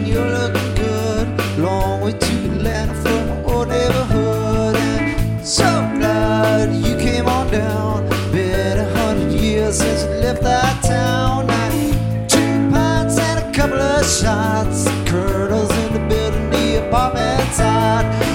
you're looking good. Long way to Atlanta from my old neighborhood. And so glad you came on down. Been 100 years since you left that town. Now, 2 pints and a couple of shots. Colonel's in the building, the apartment's hot.